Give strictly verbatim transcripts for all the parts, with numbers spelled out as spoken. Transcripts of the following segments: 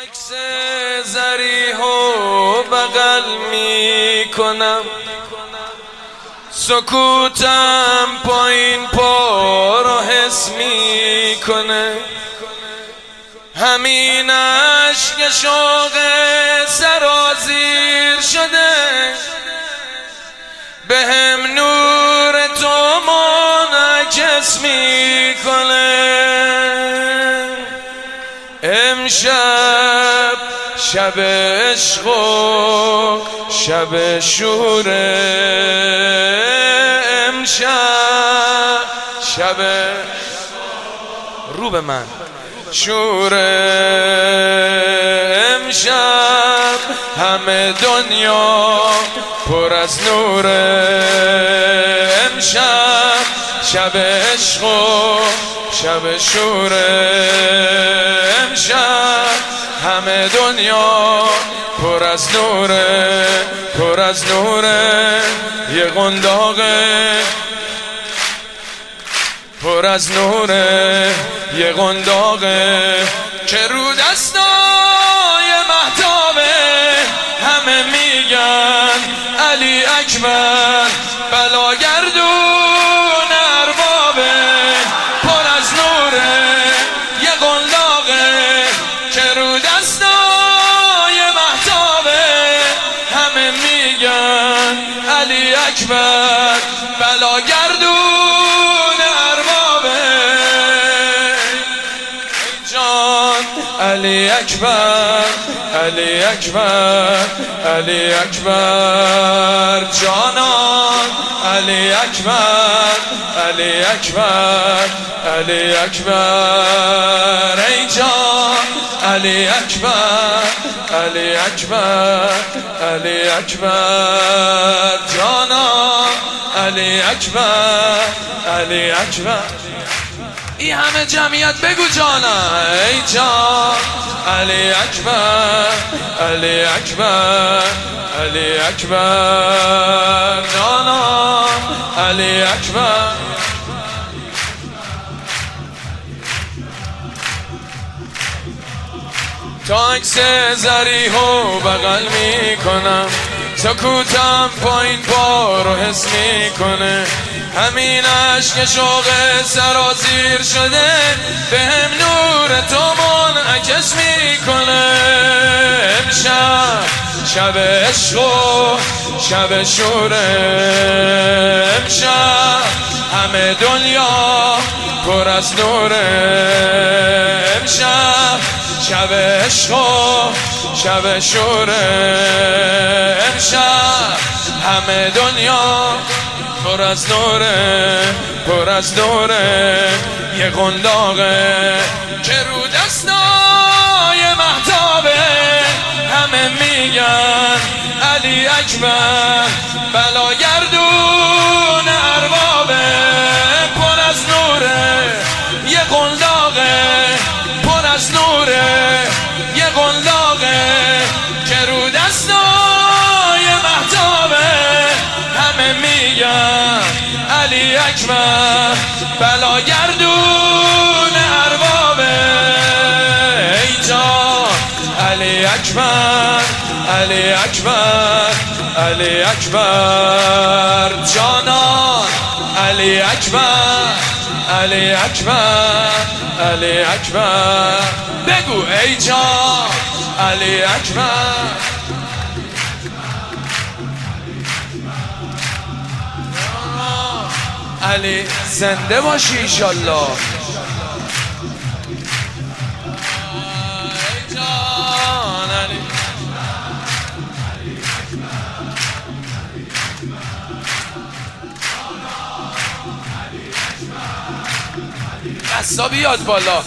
عکس ضریح و بغل می کنم، سکوتم پایین پا رو حس می کنه، همین عشق شوق سرازیر شده، به هم نور تو منعکس می کنه. امشب شب عشق و شب شوره، امشب شب رو به من شوره، امشب همه دنیا پر از نوره، امشب شب عشق و شب شوره، امشب همه دنیا پر از نوره، پر از نوره، یه قنداقه پر از نوره، یه قنداقه که رو دستای مهتابه، همه میگن علی اکبر بلاگردون اربابه، پر از نوره، یه قنداقه که رو دستای مهتابه، همه میگن علی اکبر بلاگردون علی اکبر، علی اکبر، علی اکبر جانان، علی اکبر، علی اکبر، علی اکبر ای جان، علی اکبر، علی اکبر، علی اکبر جانان، علی اکبر، علی اکبر. ای همه جمعیت بگو جانم ای جان، علی اکبر، علی اکبر، علی اکبر جانم، علی اکبر. تا عکس ضریح و بغل می کنم، سکوتم پایین پا رو حس می کنه، همین عشق شوق سرازیر شده، به هم نور تو منعکس می کنه. امشب شب عشق و شب شوره، امشب همه دنیا پر از نوره، امشب شب عشق و شب شوره، امشب همه دنیا پر از نوره، پر از نوره، یه قنداقه که رو دستای مهتابه، همه میگن علی اکبر بلاگردون اربابه، پر از نوره، یه قنداقه پر از نوره، یه قنداقه که رو دستای مهتابه، همه میگن علی اکبر بلاگردون اربابه ای جان، علی اکبر، علی اکبر، علی اکبر جانان، علی اکبر، علی اکبر، علی اکبر بگو ای جان، علی اکبر. علی زنده باشی ایشالله. ای جان علی، دستا بیاد بالا،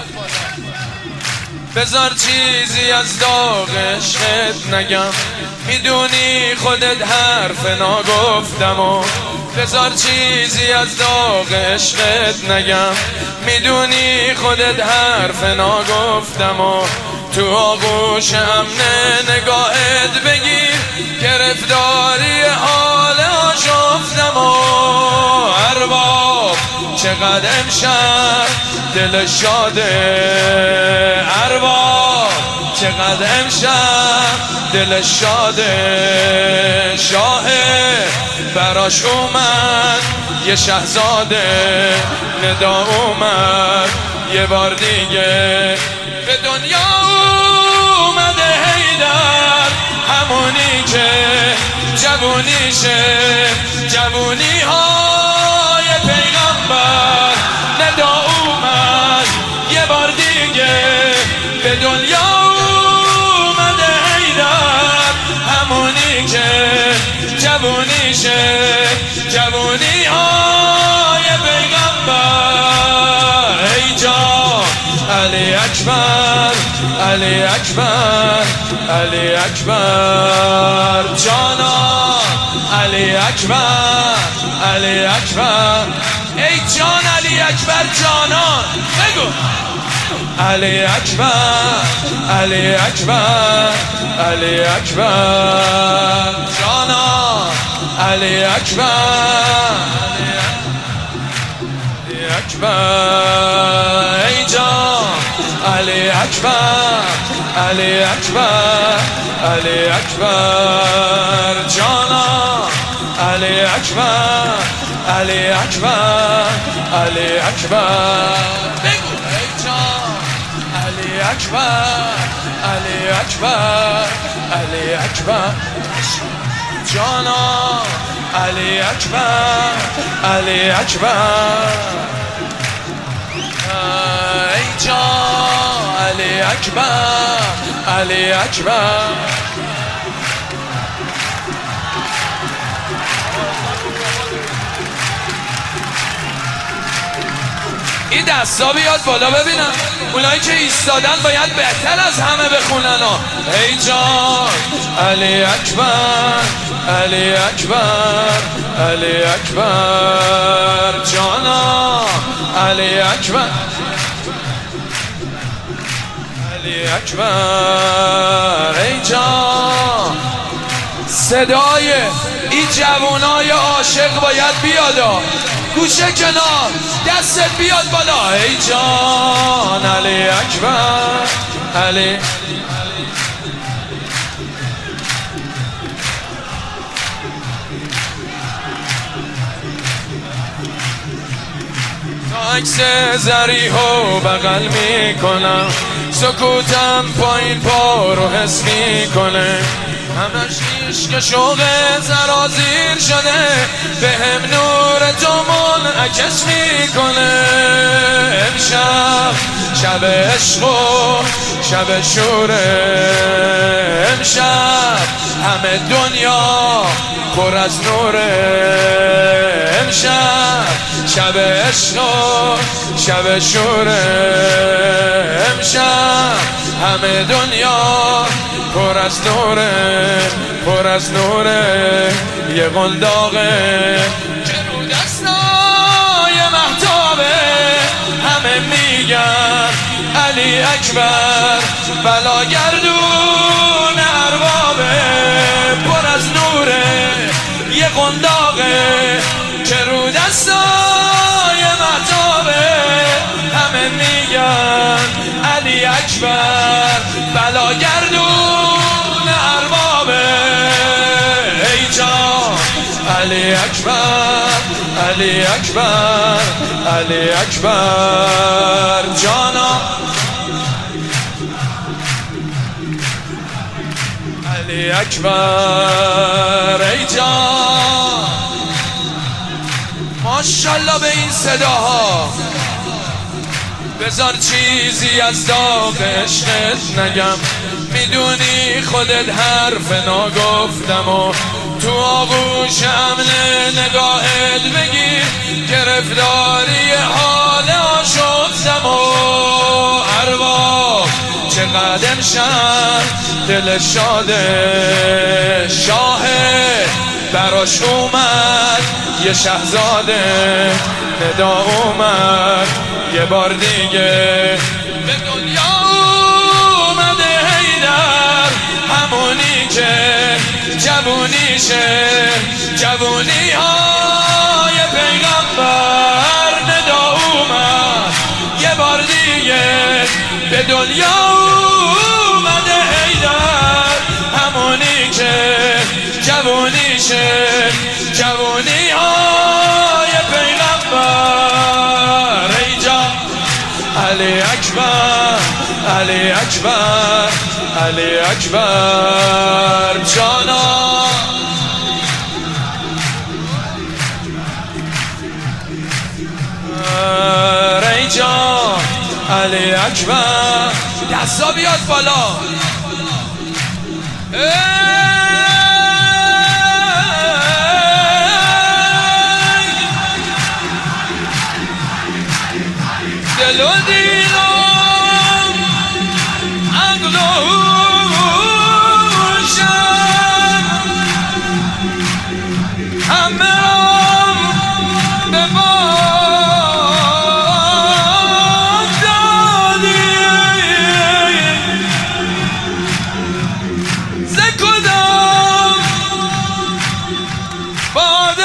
بذار چیزی از داغ عشقت نگم، میدونی خودت حرف ناگفتم و بذار چیزی از داغ عشقت نگم، میدونی خودت حرف ناگفتم و تو آغوش امن نگاهت بگیر، گرفتاری حال آشفتم و ارباب چقدر امشب دل شاده، ارباب چقدر امشب دل شاده، شاه براش اومد یه شهزاده، ندا اومد یه بار دیگه به دنیا اومده حیدر، همونی که جوونیشه، جوونی های پیغمبر، ندا اومد یه بار دیگه به دنیا اومده حیدر، همونی که جوونیشه، جوونی های پیغمبر. ای جان علی اکبر، علی اکبر، علی اکبر، جانا علی اکبر، علی اکبر. ای جان علی اکبر جانان بگو علی اکبر، علی اکبر، علی اکبر، جانا علی اکبر، علی اکبر. ای جان علی اکبر، علی اکبر، علی اکبر، جانا علی اکبر، علی اکبر، علی اکبر. بگو ای جان علی اکبر، علی اکبر، علی اکبر، جانا علی اکبر، علی اکبر. ای جان علی اکبر، علی اکبر. این دستا بیاد بالا ببینم، اونایی که ایستادن باید بهتر از همه بخونن ها. ای جان علی اکبر، علی اکبر، علی اکبر، جانا علی اکبر، علی اکبر. ای جان صدای این جوانای عاشق باید بیادا، گوشه کنار دستت بیاد بالا. ای جان علی اکبر، علی عکس زریحو بغل میکنم، سکوتم پایین پا رو حس میکنه، همش عشق شوق زرازیر شده، به هم نور تو منعکس میکنه. امشب شب عشق و شب شوره، امشب همه دنیا پر از نوره، امشب شب عشق و شب شوره، امشب همه دنیا پر از نوره، پر از نوره. یه قنداقه که رو دستای مهتابه، همه میگن علی اکبر، بلا گردون اربابه، پر از نوره. یه قنداقه که رو دستای مهتابه، همه میگن علی اکبر، بلا گردون اربابه. ای جان علی اکبر، علی اکبر، علی اکبر، جانا علی اکبر. ای جان ماشالله به این صداها، بذار چیزی از داغ عشقت نگم، میدونی خودت حرف ناگفتم و تو آغوش امن نگاهت بگیر، گرفتاری حال آشفتم و ارواح چقدر امشب دل شاده، شاه براش اومد یه شهزاده، ندا اومد یه بار دیگه به دنیا اومده حیدر، همونی که جوونیشه، جوونی های پیغمبر، ندا اومد یه بار دیگه به دنیا اومده جوانی های پیغمبر. ای جان علی اکبر علی اکبر علی اکبر جانا. ای جان علی اکبر. دستا بیاد بالا. دل و دیرم عقل و هوشم همه رام به باد دادی. ز کدام باد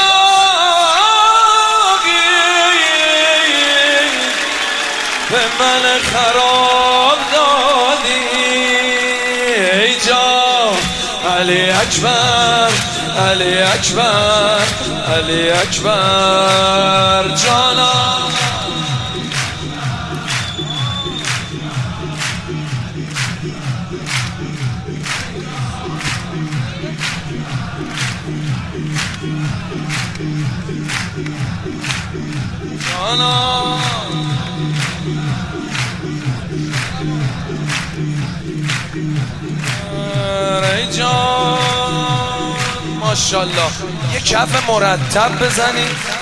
به من خراب دادی. ای جان علی اکبر علی اکبر علی اکبر جانا. جانا ای جان ماشاءالله. یه کف مرتب بزنید.